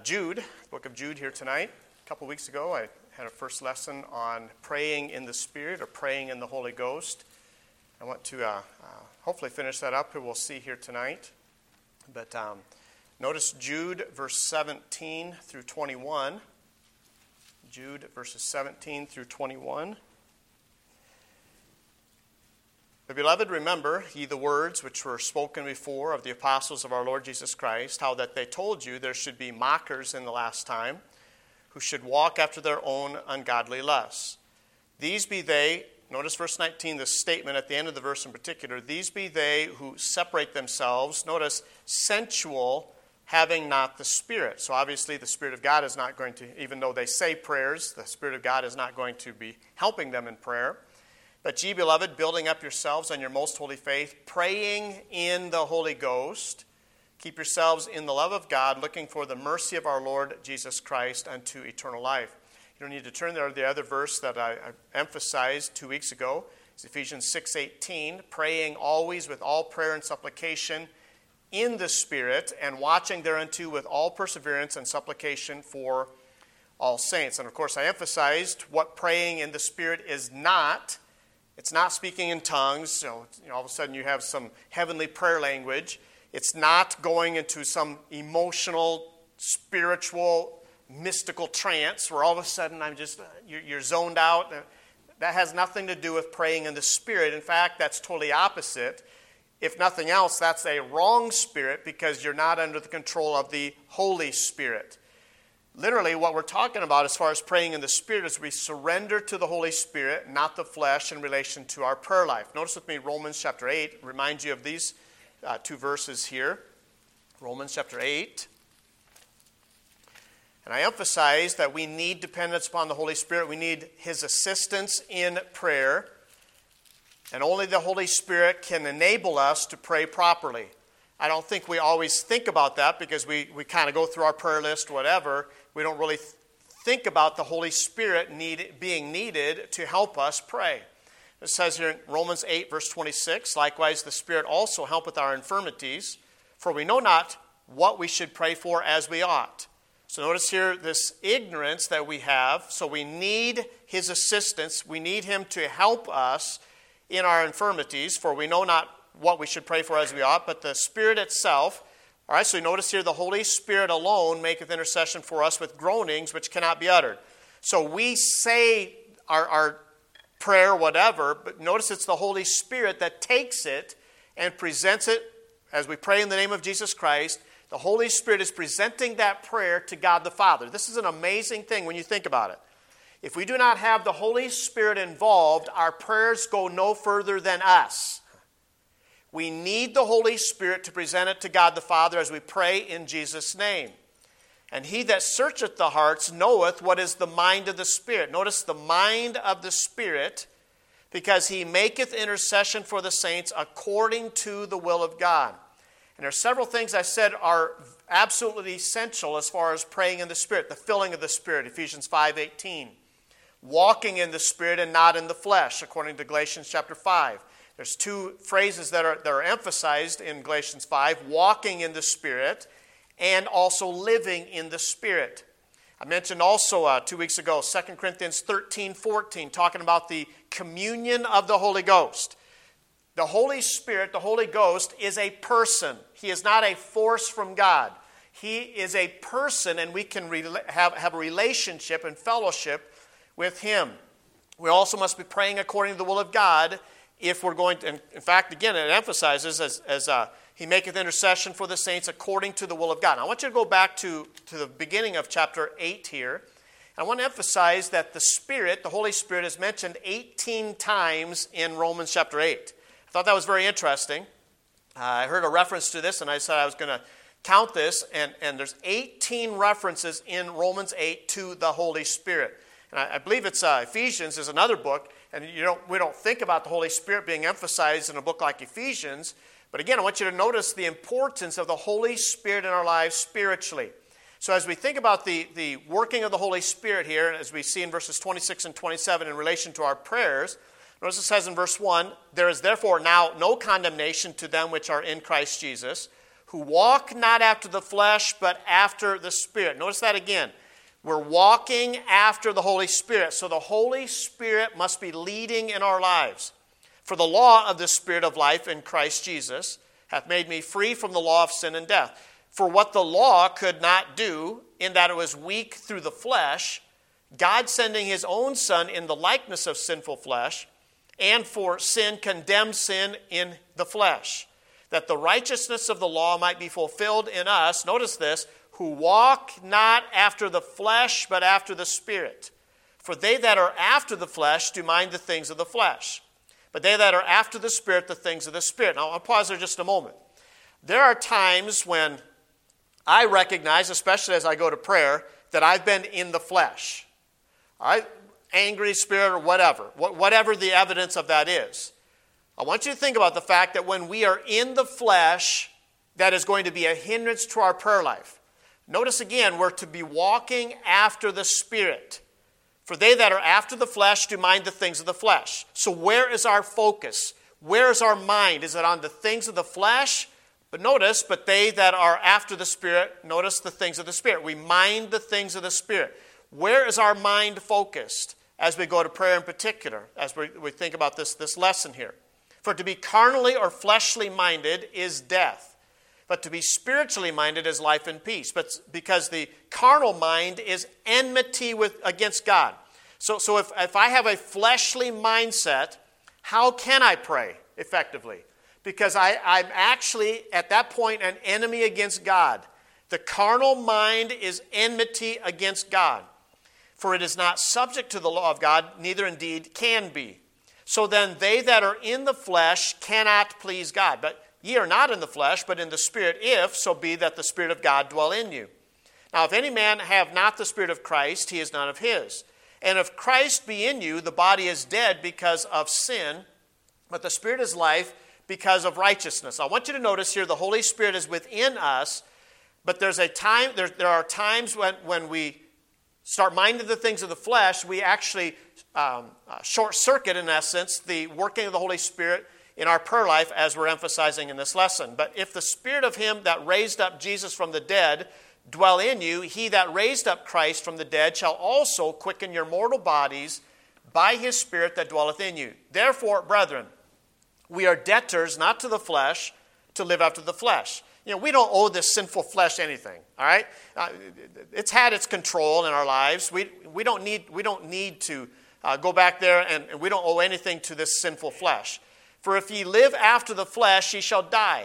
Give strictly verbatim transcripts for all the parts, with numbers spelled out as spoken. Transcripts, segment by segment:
Jude, book of Jude here tonight. A couple weeks ago, I had a first lesson on praying in the Spirit or praying in the Holy Ghost. I want to uh, uh, hopefully finish that up, and we'll see here tonight. But um, notice Jude, verse seventeen through twenty-one. Jude, verses seventeen through twenty-one. The beloved, remember ye the words which were spoken before of the apostles of our Lord Jesus Christ, how that they told you there should be mockers in the last time, who should walk after their own ungodly lusts. These be they, notice verse nineteen, the statement at the end of the verse in particular, these be they who separate themselves, notice, sensual, having not the Spirit. So obviously the Spirit of God is not going to, even though they say prayers, the Spirit of God is not going to be helping them in prayer. But ye, beloved, building up yourselves on your most holy faith, praying in the Holy Ghost, keep yourselves in the love of God, looking for the mercy of our Lord Jesus Christ unto eternal life. You don't need to turn there. The other verse that I, I emphasized two weeks ago is Ephesians six eighteen, praying always with all prayer and supplication in the Spirit, and watching thereunto with all perseverance and supplication for all saints. And of course, I emphasized what praying in the Spirit is not. It's not speaking in tongues, so you know, all of a sudden you have some heavenly prayer language. It's not going into some emotional, spiritual, mystical trance where all of a sudden I'm just, you're, you're zoned out. That has nothing to do with praying in the Spirit. In fact, that's totally opposite. If nothing else, that's a wrong spirit because you're not under the control of the Holy Spirit. Literally, what we're talking about as far as praying in the Spirit is we surrender to the Holy Spirit, not the flesh, in relation to our prayer life. Notice with me Romans chapter eight. Remind you of these uh, two verses here. Romans chapter eight. And I emphasize that we need dependence upon the Holy Spirit. We need His assistance in prayer. And only the Holy Spirit can enable us to pray properly. I don't think we always think about that because we, we kind of go through our prayer list, whatever. We don't really th- think about the Holy Spirit need, being needed to help us pray. It says here in Romans eight, verse twenty-six, likewise the Spirit also helpeth our infirmities, for we know not what we should pray for as we ought. So notice here this ignorance that we have. So we need His assistance. We need Him to help us in our infirmities, for we know not what we should pray for as we ought, but the Spirit itself. All right, so you notice here the Holy Spirit alone maketh intercession for us with groanings which cannot be uttered. So we say our, our prayer, whatever, but notice it's the Holy Spirit that takes it and presents it as we pray in the name of Jesus Christ. The Holy Spirit is presenting that prayer to God the Father. This is an amazing thing when you think about it. If we do not have the Holy Spirit involved, our prayers go no further than us. We need the Holy Spirit to present it to God the Father as we pray in Jesus' name. And He that searcheth the hearts knoweth what is the mind of the Spirit. Notice the mind of the Spirit, because He maketh intercession for the saints according to the will of God. And there are several things I said are absolutely essential as far as praying in the Spirit. The filling of the Spirit, Ephesians five eighteen. Walking in the Spirit and not in the flesh, according to Galatians chapter five. There's two phrases that are, that are emphasized in Galatians five, walking in the Spirit and also living in the Spirit. I mentioned also uh, two weeks ago, Second Corinthians thirteen fourteen, talking about the communion of the Holy Ghost. The Holy Spirit, the Holy Ghost, is a person. He is not a force from God. He is a person, and we can re- have, have a relationship and fellowship with Him. We also must be praying according to the will of God if we're going to, and in fact, again, it emphasizes as, as uh, He maketh intercession for the saints according to the will of God. Now, I want you to go back to, to the beginning of chapter eight here. I want to emphasize that the Spirit, the Holy Spirit, is mentioned eighteen times in Romans chapter eight. I thought that was very interesting. Uh, I heard a reference to this, and I said I was going to count this, and, and there's eighteen references in Romans eight to the Holy Spirit. And I, I believe it's uh, Ephesians is another book, and you don't, we don't think about the Holy Spirit being emphasized in a book like Ephesians. But again, I want you to notice the importance of the Holy Spirit in our lives spiritually. So as we think about the, the working of the Holy Spirit here, as we see in verses twenty-six and twenty-seven in relation to our prayers, notice it says in verse one, there is therefore now no condemnation to them which are in Christ Jesus, who walk not after the flesh, but after the Spirit. Notice that again. We're walking after the Holy Spirit. So the Holy Spirit must be leading in our lives. For the law of the Spirit of life in Christ Jesus hath made me free from the law of sin and death. For what the law could not do, in that it was weak through the flesh, God sending his own Son in the likeness of sinful flesh, and for sin condemned sin in the flesh, that the righteousness of the law might be fulfilled in us, notice this, who walk not after the flesh, but after the Spirit. For they that are after the flesh do mind the things of the flesh, but they that are after the Spirit, the things of the Spirit. Now, I'll pause there just a moment. There are times when I recognize, especially as I go to prayer, that I've been in the flesh. All right? Angry spirit or whatever, whatever the evidence of that is. I want you to think about the fact that when we are in the flesh, that is going to be a hindrance to our prayer life. Notice again, we're to be walking after the Spirit. For they that are after the flesh do mind the things of the flesh. So where is our focus? Where is our mind? Is it on the things of the flesh? But notice, but they that are after the Spirit, notice the things of the Spirit. We mind the things of the Spirit. Where is our mind focused as we go to prayer in particular, as we, we think about this, this lesson here? For to be carnally or fleshly minded is death, but to be spiritually minded is life and peace. But because the carnal mind is enmity with against God. So, so if, if I have a fleshly mindset, how can I pray effectively? Because I, I'm actually, at that point, an enemy against God. The carnal mind is enmity against God. For it is not subject to the law of God, neither indeed can be. So then they that are in the flesh cannot please God. But ye are not in the flesh, but in the Spirit, if so be that the Spirit of God dwell in you. Now if any man have not the Spirit of Christ, he is none of his. And if Christ be in you, the body is dead because of sin, but the Spirit is life because of righteousness. I want you to notice here the Holy Spirit is within us, but there's a time, there, there are times when, when we start minding the things of the flesh, we actually um, uh, short-circuit, in essence, the working of the Holy Spirit in our prayer life, as we're emphasizing in this lesson. But if the Spirit of him that raised up Jesus from the dead dwell in you, he that raised up Christ from the dead shall also quicken your mortal bodies by his Spirit that dwelleth in you. Therefore, brethren, we are debtors not to the flesh, to live after the flesh. You know, we don't owe this sinful flesh anything, all right? Uh, it's had its control in our lives. We, we don't need, we don't need to uh, go back there, and, and we don't owe anything to this sinful flesh. For if ye live after the flesh, ye shall die.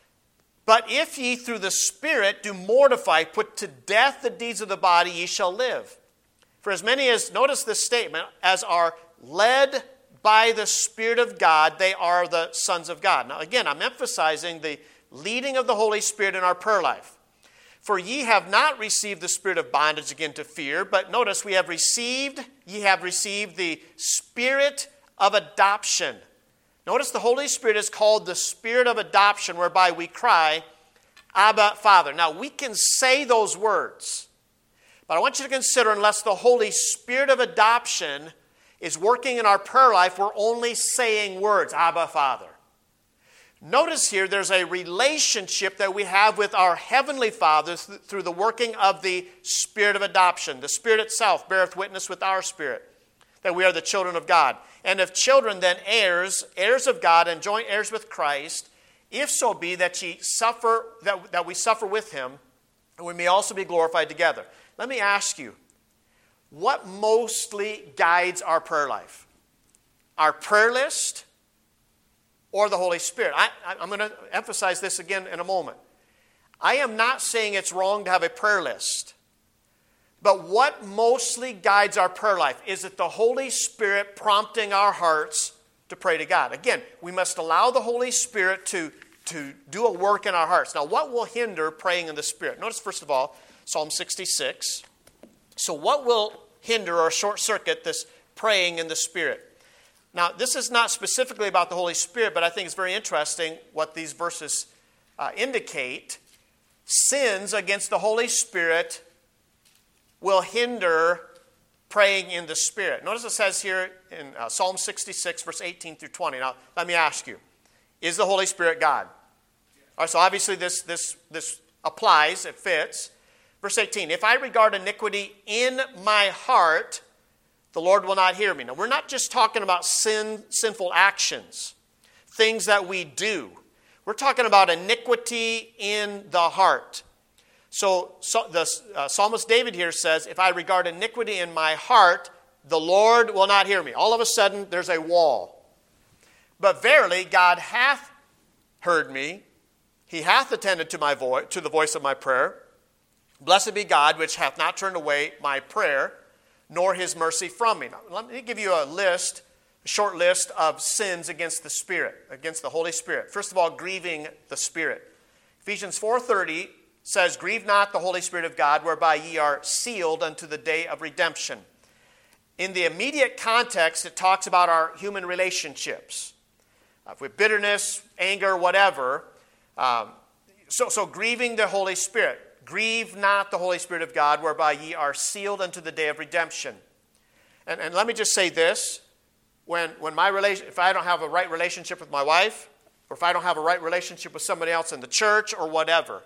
But if ye through the Spirit do mortify, put to death the deeds of the body, ye shall live. For as many as, notice this statement, as are led by the Spirit of God, they are the sons of God. Now again, I'm emphasizing the leading of the Holy Spirit in our prayer life. For ye have not received the spirit of bondage again to fear, but notice we have received, ye have received the Spirit of adoption. Notice the Holy Spirit is called the Spirit of adoption, whereby we cry, Abba, Father. Now we can say those words, but I want you to consider, unless the Holy Spirit of adoption is working in our prayer life, we're only saying words, Abba, Father. Notice here there's a relationship that we have with our Heavenly Father th- through the working of the Spirit of adoption. The Spirit itself beareth witness with our spirit that we are the children of God. And if children, then heirs, heirs of God, and joint heirs with Christ, if so be that ye suffer, that, that we suffer with him, and we may also be glorified together. Let me ask you, what mostly guides our prayer life? Our prayer list or the Holy Spirit? I, I'm going to emphasize this again in a moment. I am not saying it's wrong to have a prayer list. But what mostly guides our prayer life? Is it the Holy Spirit prompting our hearts to pray to God? Again, we must allow the Holy Spirit to, to do a work in our hearts. Now, what will hinder praying in the Spirit? Notice, first of all, Psalm sixty-six. So what will hinder or short-circuit this praying in the Spirit? Now, this is not specifically about the Holy Spirit, but I think it's very interesting what these verses uh, indicate. Sins against the Holy Spirit will hinder praying in the Spirit. Notice it says here in uh, Psalm sixty-six, verse eighteen through twenty. Now, let me ask you, is the Holy Spirit God? All right, so obviously this, this, this applies, it fits. Verse eighteen, if I regard iniquity in my heart, the Lord will not hear me. Now, we're not just talking about sin, sinful actions, things that we do. We're talking about iniquity in the heart. So, so the uh, psalmist David here says, if I regard iniquity in my heart, the Lord will not hear me. All of a sudden, there's a wall. But verily, God hath heard me. He hath attended to my voice, to the voice of my prayer. Blessed be God, which hath not turned away my prayer, nor his mercy from me. Now, let me give you a list, a short list of sins against the Spirit, against the Holy Spirit. First of all, grieving the Spirit. Ephesians four thirty says, grieve not the Holy Spirit of God, whereby ye are sealed unto the day of redemption. In the immediate context, it talks about our human relationships. Uh, with bitterness, anger, whatever. Um, so, so grieving the Holy Spirit. Grieve not the Holy Spirit of God, whereby ye are sealed unto the day of redemption. And, and let me just say this. When, when my relation, if I don't have a right relationship with my wife, or if I don't have a right relationship with somebody else in the church or whatever,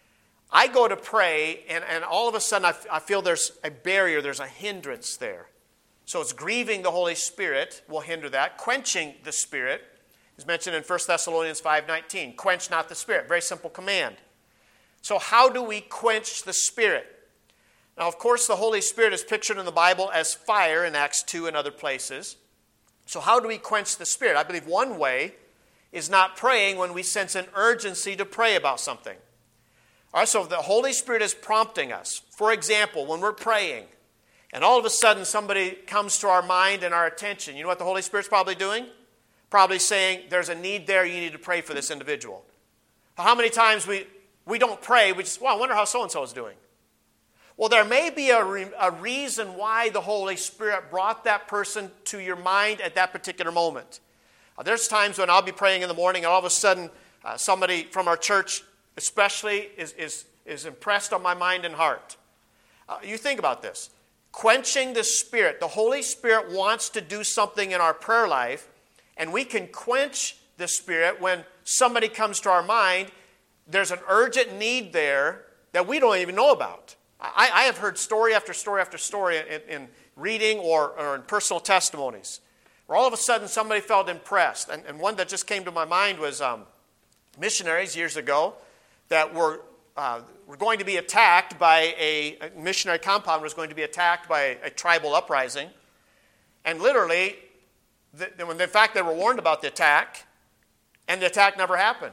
I go to pray, and, and all of a sudden I, f- I feel there's a barrier, there's a hindrance there. So it's grieving the Holy Spirit will hinder that. Quenching the Spirit is mentioned in First Thessalonians five nineteen. Quench not the Spirit. Very simple command. So how do we quench the Spirit? Now, of course, the Holy Spirit is pictured in the Bible as fire in Acts two and other places. So how do we quench the Spirit? I believe one way is not praying when we sense an urgency to pray about something. All right, so the Holy Spirit is prompting us. For example, when we're praying, and all of a sudden somebody comes to our mind and our attention, you know what the Holy Spirit's probably doing? Probably saying, there's a need there, you need to pray for this individual. How many times we... We don't pray, we just, well, I wonder how so-and-so is doing. Well, there may be a, re- a reason why the Holy Spirit brought that person to your mind at that particular moment. Uh, there's times when I'll be praying in the morning and all of a sudden uh, somebody from our church especially is, is, is impressed on my mind and heart. Uh, you think about this. Quenching the Spirit. The Holy Spirit wants to do something in our prayer life, and we can quench the Spirit when somebody comes to our mind. There's an urgent need there that we don't even know about. I, I have heard story after story after story in, in reading or, or in personal testimonies, where all of a sudden somebody felt impressed. And, and one that just came to my mind was um, missionaries years ago that were, uh, were going to be attacked by a, a missionary compound was going to be attacked by a, a tribal uprising. And literally, the, when in fact they were warned about the attack, and the attack never happened.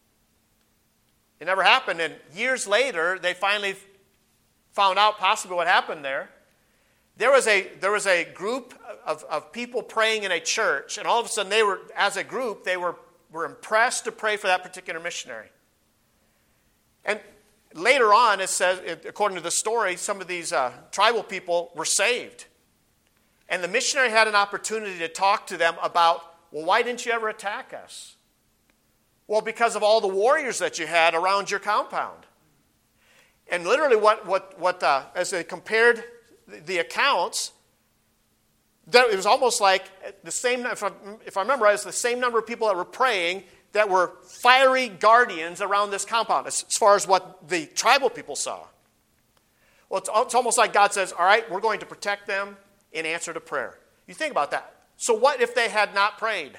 It never happened, and years later, they finally found out possibly what happened there. There was a there was a group of, of people praying in a church, and all of a sudden, they were, as a group, they were, were impressed to pray for that particular missionary. And later on, it says, according to the story, some of these uh, tribal people were saved. And the missionary had an opportunity to talk to them about, well, why didn't you ever attack us? Well, because of all the warriors that you had around your compound. And literally, what what what uh, as they compared the accounts, that it was almost like the same. If I, if I remember, right, it was the same number of people that were praying that were fiery guardians around this compound, as, as far as what the tribal people saw. Well, it's, it's almost like God says, "All right, we're going to protect them in answer to prayer." You think about that. So, what if they had not prayed?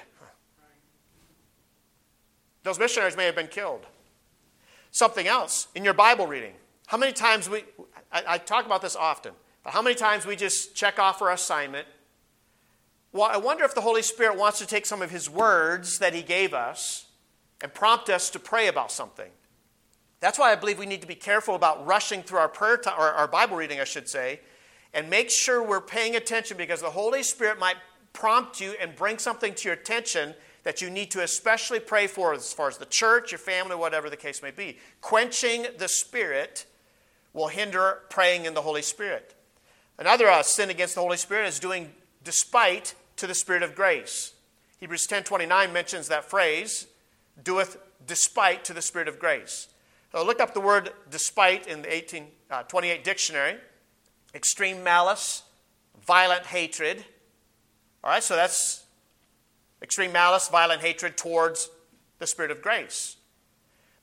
Those missionaries may have been killed. Something else, in your Bible reading. How many times we, I, I talk about this often, but how many times we just check off our assignment? Well, I wonder if the Holy Spirit wants to take some of His words that He gave us and prompt us to pray about something. That's why I believe we need to be careful about rushing through our prayer time, or our Bible reading, I should say, and make sure we're paying attention, because the Holy Spirit might prompt you and bring something to your attention that you need to especially pray for as far as the church, your family, whatever the case may be. Quenching the Spirit will hinder praying in the Holy Spirit. Another uh, sin against the Holy Spirit is doing despite to the Spirit of grace. Hebrews ten twenty-nine mentions that phrase, doeth despite to the Spirit of grace. So look up the word despite in the eighteen twenty-eight dictionary. Extreme malice, violent hatred. All right, so that's extreme malice, violent hatred towards the Spirit of grace.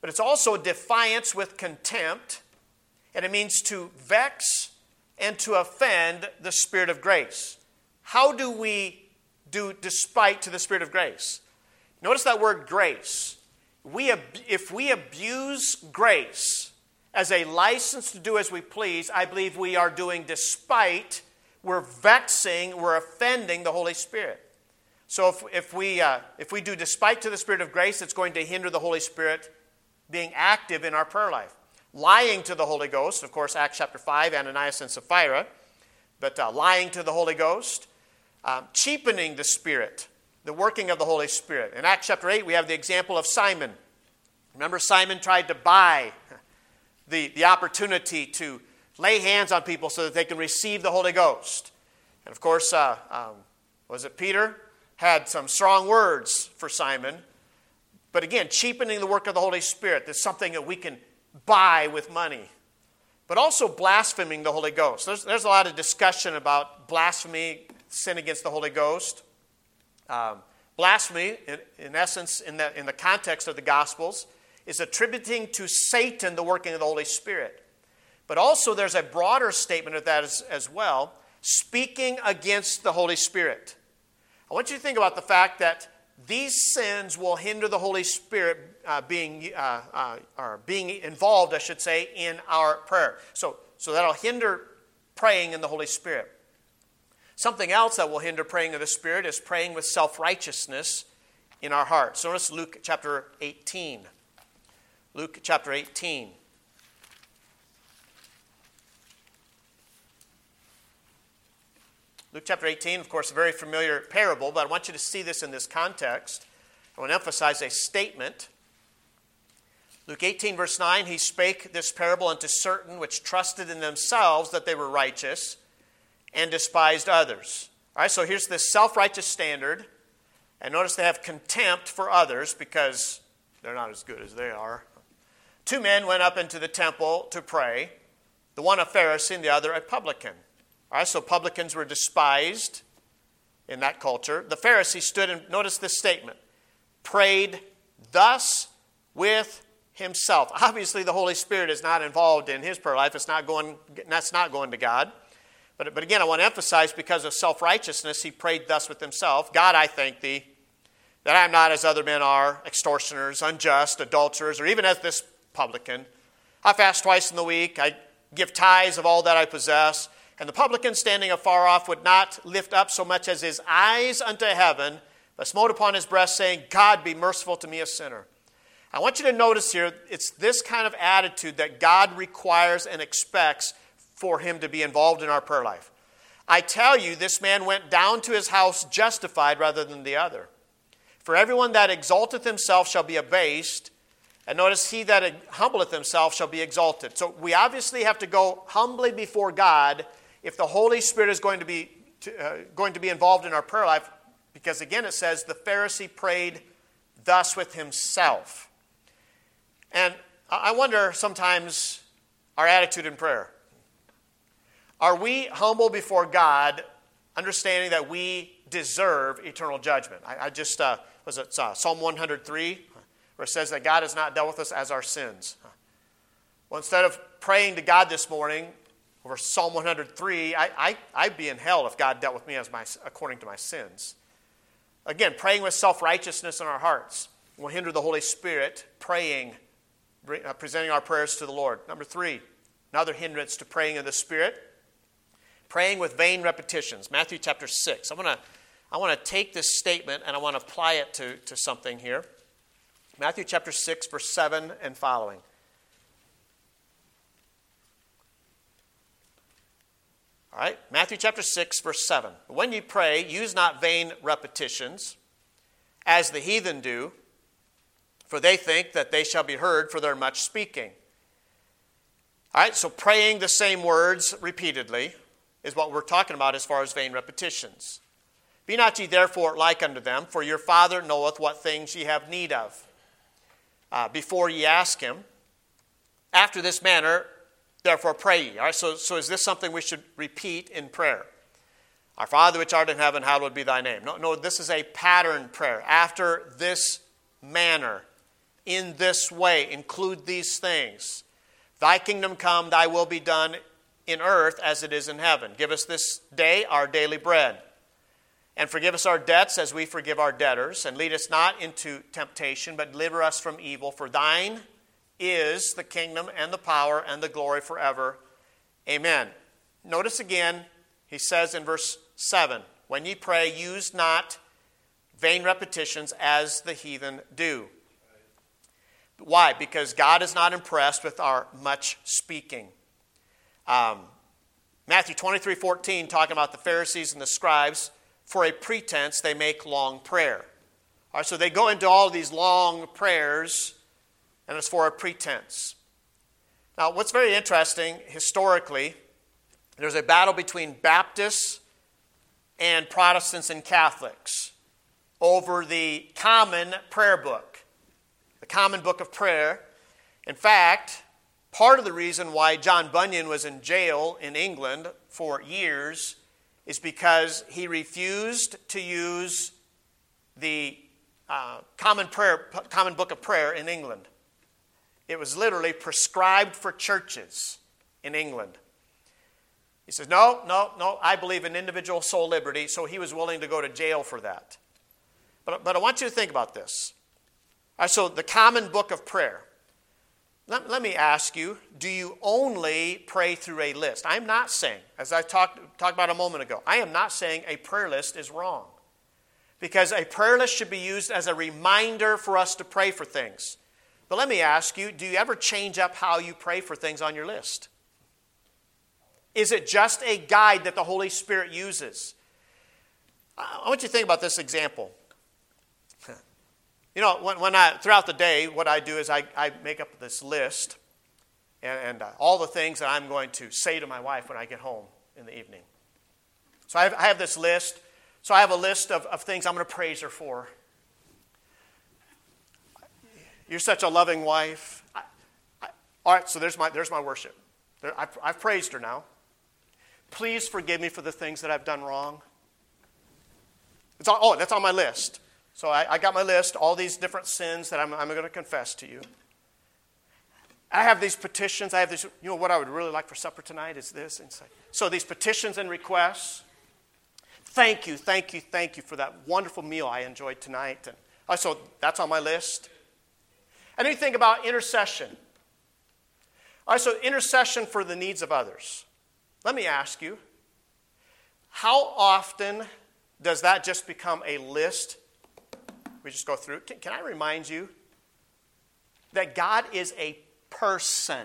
but it's also defiance with contempt, and it means to vex and to offend the Spirit of grace. How do we do despite to the Spirit of grace? Notice that word grace. We, if we abuse grace as a license to do as we please, I believe we are doing despite, we're vexing, we're offending the Holy Spirit. So if, if, we, uh, if we do despite to the Spirit of grace, it's going to hinder the Holy Spirit being active in our prayer life. Lying to the Holy Ghost, of course, Acts chapter five, Ananias and Sapphira, but uh, lying to the Holy Ghost, um, cheapening the Spirit, the working of the Holy Spirit. In Acts chapter eight, we have the example of Simon. Remember, Simon tried to buy the, the opportunity to lay hands on people so that they can receive the Holy Ghost. And of course, uh, um, was it Peter? Had some strong words for Simon. But again, cheapening the work of the Holy Spirit. That's something that we can buy with money. But also blaspheming the Holy Ghost. There's, there's a lot of discussion about blasphemy, sin against the Holy Ghost. Um, blasphemy, in, in essence, in the, in the context of the Gospels, is attributing to Satan the working of the Holy Spirit. But also there's a broader statement of that as, as well, speaking against the Holy Spirit. I want you to think about the fact that these sins will hinder the Holy Spirit uh, being uh, uh, or being involved, I should say, in our prayer. So, so that'll hinder praying in the Holy Spirit. Something else that will hinder praying in the Spirit is praying with self-righteousness in our hearts. So notice Luke chapter eighteen. Luke chapter eighteen. Luke chapter eighteen, of course, a very familiar parable, but I want you to see this in this context. I want to emphasize a statement. Luke eighteen, verse nine, he spake this parable unto certain which trusted in themselves that they were righteous, and despised others. All right, so here's this self-righteous standard. And notice they have contempt for others because they're not as good as they are. Two men went up into the temple to pray, the one a Pharisee and the other a publican. All right, so publicans were despised in that culture. The Pharisee stood and notice this statement, prayed thus with himself. Obviously, the Holy Spirit is not involved in his prayer life. It's not going, that's not going to God. But, but again, I want to emphasize, because of self-righteousness, he prayed thus with himself. God, I thank thee that I am not as other men are, extortioners, unjust, adulterers, or even as this publican. I fast twice in the week. I give tithes of all that I possess. And the publican, standing afar off, would not lift up so much as his eyes unto heaven, but smote upon his breast, saying, God, be merciful to me, a sinner. I want you to notice here, it's this kind of attitude that God requires and expects for him to be involved in our prayer life. I tell you, this man went down to his house justified rather than the other. For everyone that exalteth himself shall be abased, and notice, he that humbleth himself shall be exalted. So we obviously have to go humbly before God if the Holy Spirit is going to be uh, going to be involved in our prayer life, because again it says the Pharisee prayed thus with himself. And I wonder sometimes our attitude in prayer. Are we humble before God, understanding that we deserve eternal judgment? I, I just, uh, was it uh, Psalm one hundred three, where it says that God has not dealt with us as our sins. Well, instead of praying to God this morning over Psalm one hundred three, I, I, I'd be in hell if God dealt with me as my, according to my sins. Again, praying with self-righteousness in our hearts will hinder the Holy Spirit praying, uh, presenting our prayers to the Lord. Number three, another hindrance to praying in the Spirit, praying with vain repetitions. Matthew chapter six. I want to I want to take this statement and I want to apply it to, to something here. Matthew chapter six, verse seven and following. All right, Matthew chapter six, verse seven. When ye pray, use not vain repetitions, as the heathen do, for they think that they shall be heard for their much speaking. All right, so praying the same words repeatedly is what we're talking about as far as vain repetitions. Be not ye therefore like unto them, for your Father knoweth what things ye have need of, uh, before ye ask him. After this manner, therefore pray ye. All right, so, so is this something we should repeat in prayer? Our Father which art in heaven, hallowed be thy name. No, no, this is a pattern prayer. After this manner. in this way. Include these things. Thy kingdom come, thy will be done in earth as it is in heaven. Give us this day our daily bread. And forgive us our debts as we forgive our debtors. And lead us not into temptation, but deliver us from evil. For thine is the kingdom and the power and the glory forever. Amen. Notice again, he says in verse seven, when ye pray, use not vain repetitions as the heathen do. Why? Because God is not impressed with our much speaking. Um, Matthew twenty-three fourteen, talking about the Pharisees and the scribes, for a pretense they make long prayer. All right, so they go into all these long prayers, and it's for a pretense. Now, what's very interesting, historically, there's a battle between Baptists and Protestants and Catholics over the common prayer book, the common book of prayer. In fact, part of the reason why John Bunyan was in jail in England for years is because he refused to use the uh, common prayer, common book of prayer in England. It was literally prescribed for churches in England. He says, no, no, no, I believe in individual soul liberty, so he was willing to go to jail for that. But, but I want you to think about this. All right, so the common book of prayer. Let, let me ask you, do you only pray through a list? I'm not saying, as I talked, talked about a moment ago, I am not saying a prayer list is wrong. Because a prayer list should be used as a reminder for us to pray for things. But let me ask you, do you ever change up how you pray for things on your list? Is it just a guide that the Holy Spirit uses? I want you to think about this example. You know, when, when I, throughout the day, what I do is I, I make up this list and, and uh, all the things that I'm going to say to my wife when I get home in the evening. So I have, I have this list. So I have a list of, of things I'm going to praise her for. You're such a loving wife. I, I, all right, so there's my, there's my worship. There, I've, I've praised her now. Please forgive me for the things that I've done wrong. It's all, oh, that's on my list. So I, I got my list, all these different sins that I'm, I'm going to confess to you. I have these petitions. I have this, you know, what I would really like for supper tonight is this. And so, so these petitions and requests. Thank you, thank you, thank you for that wonderful meal I enjoyed tonight. And oh, so that's on my list. And then you think about intercession. All right, so intercession for the needs of others. Let me ask you, how often does that just become a list? We just go through. Can, can I remind you that God is a person?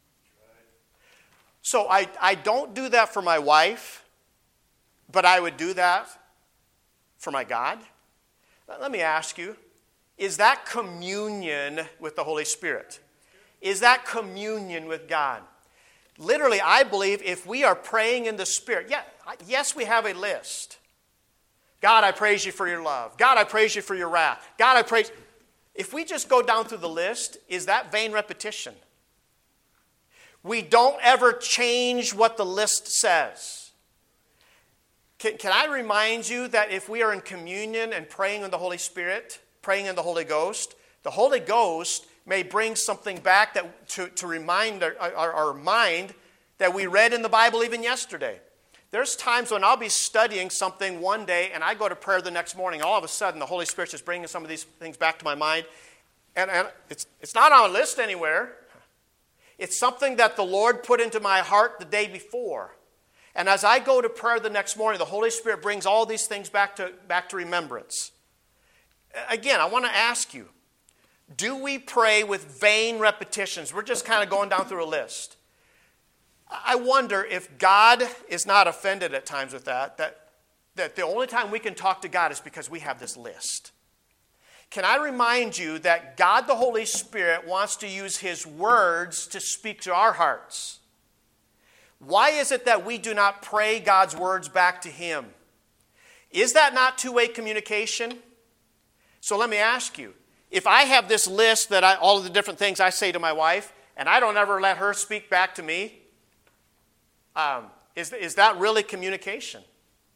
So I, I don't do that for my wife, but I would do that for my God. Let me ask you, is that communion with the Holy Spirit? Is that communion with God? Literally, I believe if we are praying in the Spirit, yeah, yes, we have a list. God, I praise you for your love. God, I praise you for your wrath. God, I praise. If we just go down through the list, is that vain repetition? We don't ever change what the list says. Can, can I remind you that if we are in communion and praying in the Holy Spirit, praying in the Holy Ghost, the Holy Ghost may bring something back that to, to remind our, our, our mind that we read in the Bible even yesterday. There's times when I'll be studying something one day and I go to prayer the next morning. All of a sudden, the Holy Spirit's just bringing some of these things back to my mind. And, and it's, it's not on a list anywhere. It's something that the Lord put into my heart the day before. And as I go to prayer the next morning, the Holy Spirit brings all these things back to, back to remembrance. Again, I want to ask you, do we pray with vain repetitions? We're just kind of going down through a list. I wonder if God is not offended at times with that, that, that the only time we can talk to God is because we have this list. Can I remind you that God the Holy Spirit wants to use His words to speak to our hearts? Why is it that we do not pray God's words back to Him? Is that not two-way communication? So let me ask you, if I have this list that I, all of the different things I say to my wife, and I don't ever let her speak back to me, um, is, is that really communication?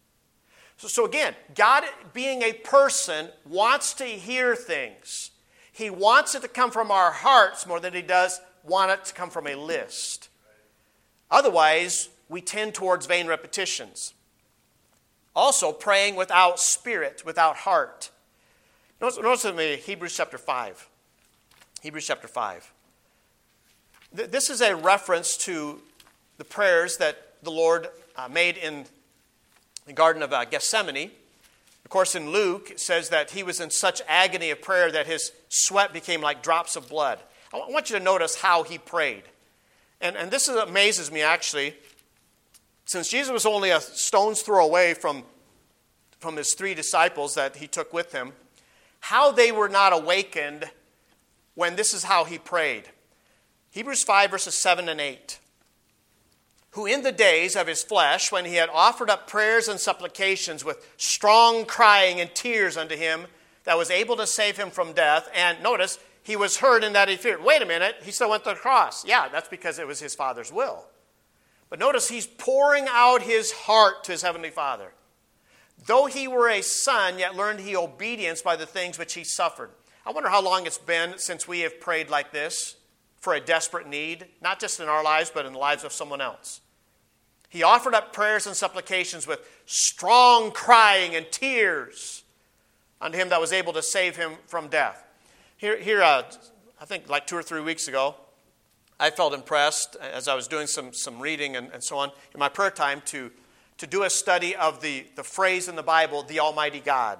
So, so again, God being a person wants to hear things. He wants it to come from our hearts more than he does want it to come from a list. Otherwise, we tend towards vain repetitions. Also, praying without spirit, without heart. Notice, notice with me Hebrews chapter five. Hebrews chapter five. This is a reference to the prayers that the Lord uh, made in the Garden of uh, Gethsemane. Of course, in Luke, it says that he was in such agony of prayer that his sweat became like drops of blood. I want you to notice how he prayed. And, and this is, amazes me, actually. Since Jesus was only a stone's throw away from, from his three disciples that he took with him, how they were not awakened when this is how he prayed. Hebrews five, verses seven and eight. Who in the days of his flesh, when he had offered up prayers and supplications with strong crying and tears unto him, that was able to save him from death, and notice, he was heard in that he feared. Wait a minute, he still went to the cross. Yeah, that's because it was his Father's will. But notice he's pouring out his heart to his heavenly Father. Though he were a son, yet learned he obedience by the things which he suffered. I wonder how long it's been since we have prayed like this for a desperate need, not just in our lives, but in the lives of someone else. He offered up prayers and supplications with strong crying and tears unto him that was able to save him from death. Here, here uh, I think like two or three weeks ago, I felt impressed as I was doing some, some reading and, and so on in my prayer time to, to do a study of the, the phrase in the Bible, the Almighty God.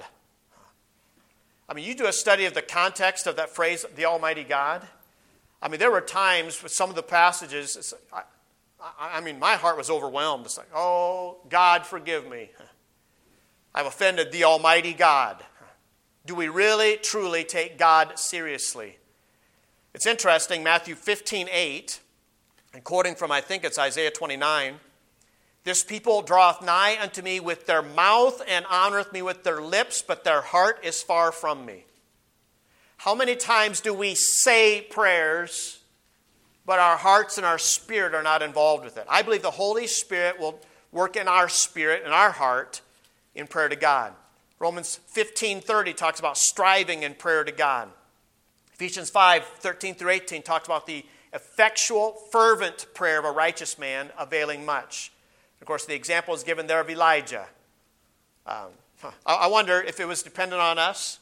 I mean, you do a study of the context of that phrase, the Almighty God. I mean, there were times with some of the passages, I, I, I mean, my heart was overwhelmed. It's like, oh, God, forgive me. I've offended the Almighty God. Do we really, truly take God seriously? It's interesting, Matthew fifteen eight, and quoting from, I think it's Isaiah twenty-nine, this people draweth nigh unto me with their mouth and honoreth me with their lips, but their heart is far from me. How many times do we say prayers, but our hearts and our spirit are not involved with it? I believe the Holy Spirit will work in our spirit and our heart in prayer to God. Romans fifteen thirty talks about striving in prayer to God. Ephesians five thirteen through eighteen talks about the effectual, fervent prayer of a righteous man availing much. Of course, the example is given there of Elijah. Um, I wonder if it was dependent on us,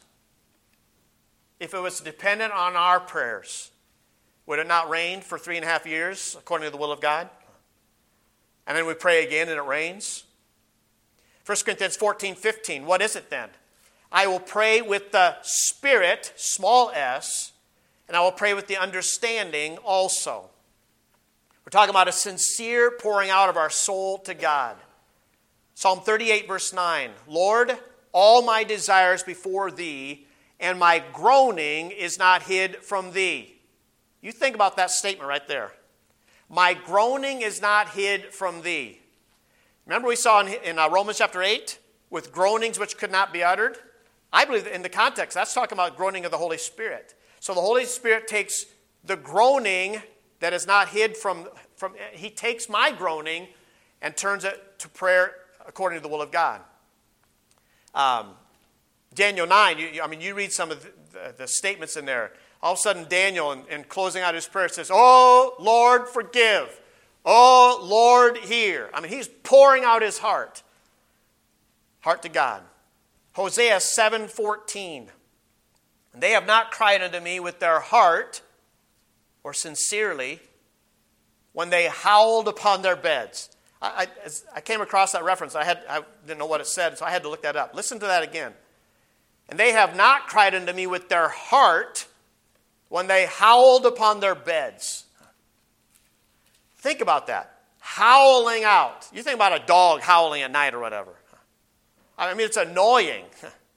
if it was dependent on our prayers, would it not rain for three and a half years according to the will of God? And then we pray again and it rains. First Corinthians fourteen fifteen, what is it then? I will pray with the Spirit, small s, and I will pray with the understanding also. We're talking about a sincere pouring out of our soul to God. Psalm thirty-eight, verse nine, Lord, all my desires before thee, and my groaning is not hid from thee. You think about that statement right there. My groaning is not hid from thee. Remember we saw in, in uh, Romans chapter eight, with groanings which could not be uttered? I believe that in the context, that's talking about groaning of the Holy Spirit. So the Holy Spirit takes the groaning that is not hid from, from he takes my groaning and turns it to prayer according to the will of God. Um, Daniel nine, you, I mean, you read some of the, the, the statements in there. All of a sudden, Daniel, in, in closing out his prayer, says, oh, Lord, forgive. Oh, Lord, hear. I mean, he's pouring out his heart. Heart to God. Hosea seven fourteen. They have not cried unto me with their heart, or sincerely, when they howled upon their beds. I, I, I came across that reference. I, had, I didn't know what it said, so I had to look that up. Listen to that again. And they have not cried unto me with their heart, when they howled upon their beds. Think about that. Howling out. You think about a dog howling at night or whatever. I mean, it's annoying.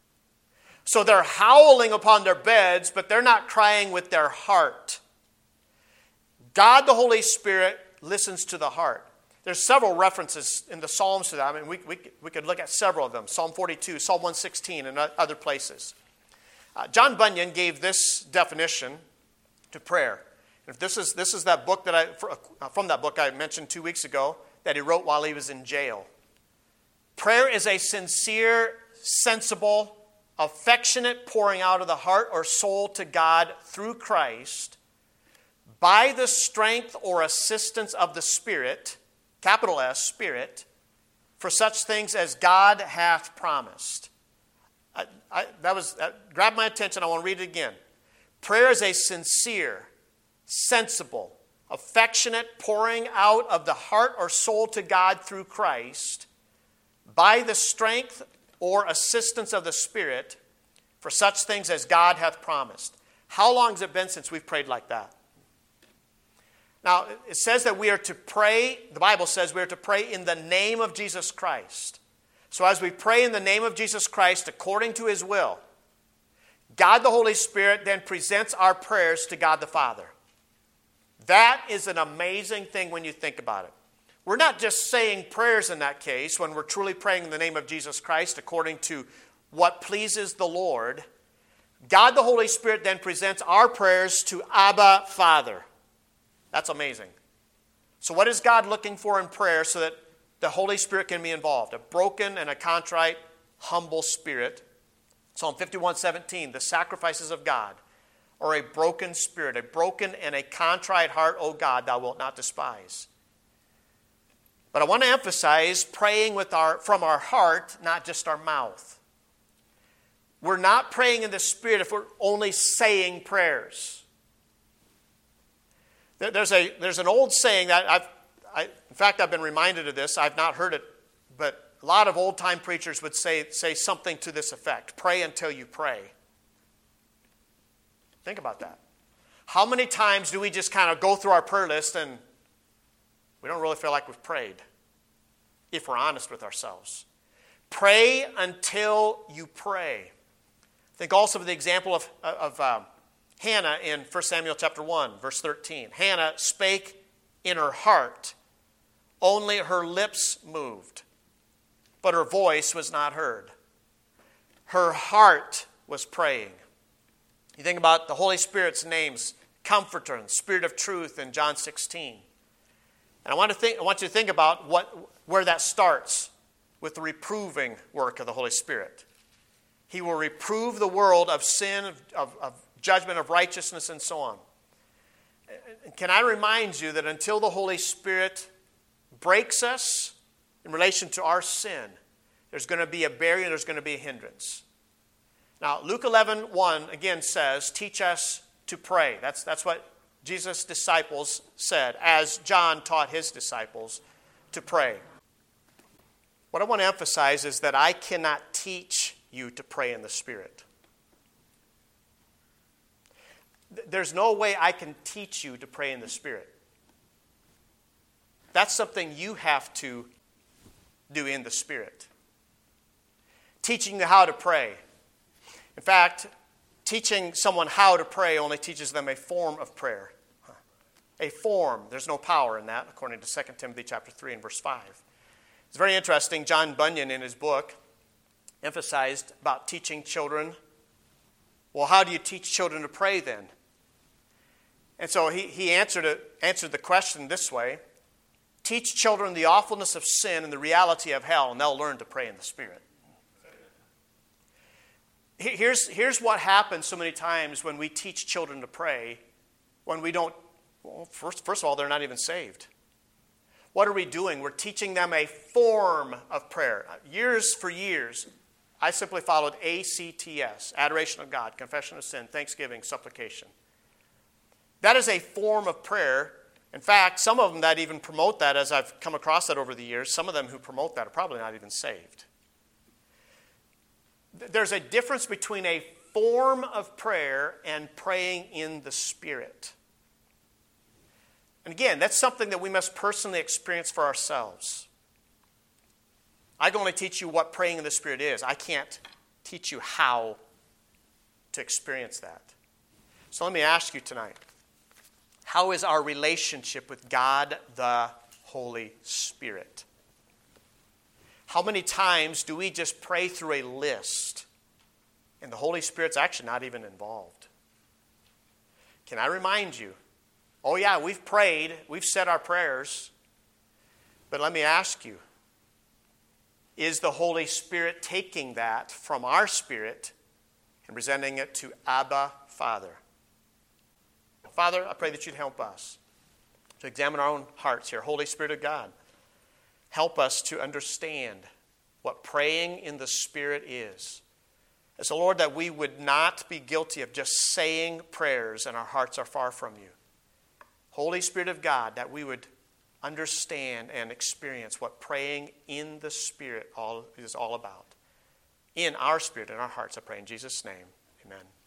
So they're howling upon their beds, but they're not crying with their heart. God, the Holy Spirit, listens to the heart. There's several references in the Psalms to that. I mean, we, we, we could look at several of them. Psalm forty-two, Psalm one sixteen, and other places. Uh, John Bunyan gave this definition to prayer. If this is this is that book that I from that book I mentioned two weeks ago that he wrote while he was in jail. Prayer is a sincere, sensible, affectionate pouring out of the heart or soul to God through Christ by the strength or assistance of the Spirit, capital S, Spirit, for such things as God hath promised. I, I, that was that grabbed my attention. I want to read it again. Prayer is a sincere, sensible, affectionate pouring out of the heart or soul to God through Christ by the strength or assistance of the Spirit for such things as God hath promised. How long has it been since we've prayed like that? Now, it says that we are to pray, the Bible says we are to pray in the name of Jesus Christ. So as we pray in the name of Jesus Christ according to His will, God the Holy Spirit then presents our prayers to God the Father. That is an amazing thing when you think about it. We're not just saying prayers in that case when we're truly praying in the name of Jesus Christ according to what pleases the Lord. God the Holy Spirit then presents our prayers to Abba Father. That's amazing. So what is God looking for in prayer so that the Holy Spirit can be involved? A broken and a contrite, humble spirit. Psalm fifty-one seventeen, the sacrifices of God, or a broken spirit, a broken and a contrite heart, O God, thou wilt not despise. But I want to emphasize praying with our, from our heart, not just our mouth. We're not praying in the Spirit if we're only saying prayers. There's a there's an old saying that I've, I, in fact, I've been reminded of this. I've not heard it, but a lot of old-time preachers would say, say something to this effect. Pray until you pray. Think about that. How many times do we just kind of go through our prayer list and we don't really feel like we've prayed, if we're honest with ourselves? Pray until you pray. Think also of the example of, of um, Hannah in First Samuel chapter one, verse thirteen. Hannah spake in her heart, only her lips moved, but her voice was not heard. Her heart was praying. You think about the Holy Spirit's names, Comforter and Spirit of Truth in John sixteen. And I want to think, I want you to think about what, where that starts with the reproving work of the Holy Spirit. He will reprove the world of sin, of, of, of judgment, of righteousness, and so on. Can I remind you that until the Holy Spirit breaks us in relation to our sin, there's going to be a barrier, there's going to be a hindrance. Now, Luke eleven one again says, teach us to pray. That's, that's what Jesus' disciples said, as John taught his disciples to pray. What I want to emphasize is that I cannot teach you to pray in the Spirit. There's no way I can teach you to pray in the Spirit. That's something you have to do in the Spirit. Teaching you how to pray. In fact, teaching someone how to pray only teaches them a form of prayer. A form. There's no power in that, according to Second Timothy chapter three and verse five. It's very interesting. John Bunyan, in his book, emphasized about teaching children. Well, how do you teach children to pray then? And so he, he answered, it, answered the question this way. Teach children the awfulness of sin and the reality of hell, and they'll learn to pray in the Spirit. Here's, here's what happens so many times when we teach children to pray, when we don't, well, first, first of all, they're not even saved. What are we doing? We're teaching them a form of prayer. Years for years, I simply followed A C T S, Adoration of God, Confession of Sin, Thanksgiving, Supplication. That is a form of prayer. In fact, some of them that even promote that, as I've come across that over the years, some of them who promote that are probably not even saved. There's a difference between a form of prayer and praying in the Spirit. And again, that's something that we must personally experience for ourselves. I can only teach you what praying in the Spirit is. I can't teach you how to experience that. So let me ask you tonight, how is our relationship with God the Holy Spirit? How many times do we just pray through a list and the Holy Spirit's actually not even involved? Can I remind you, oh yeah, we've prayed, we've said our prayers, but let me ask you, is the Holy Spirit taking that from our spirit and presenting it to Abba, Father. Father, I pray that you'd help us to examine our own hearts here. Holy Spirit of God, help us to understand what praying in the Spirit is. As the Lord, that we would not be guilty of just saying prayers and our hearts are far from you. Holy Spirit of God, that we would understand and experience what praying in the Spirit all is all about. In our spirit, in our hearts, I pray in Jesus' name. Amen.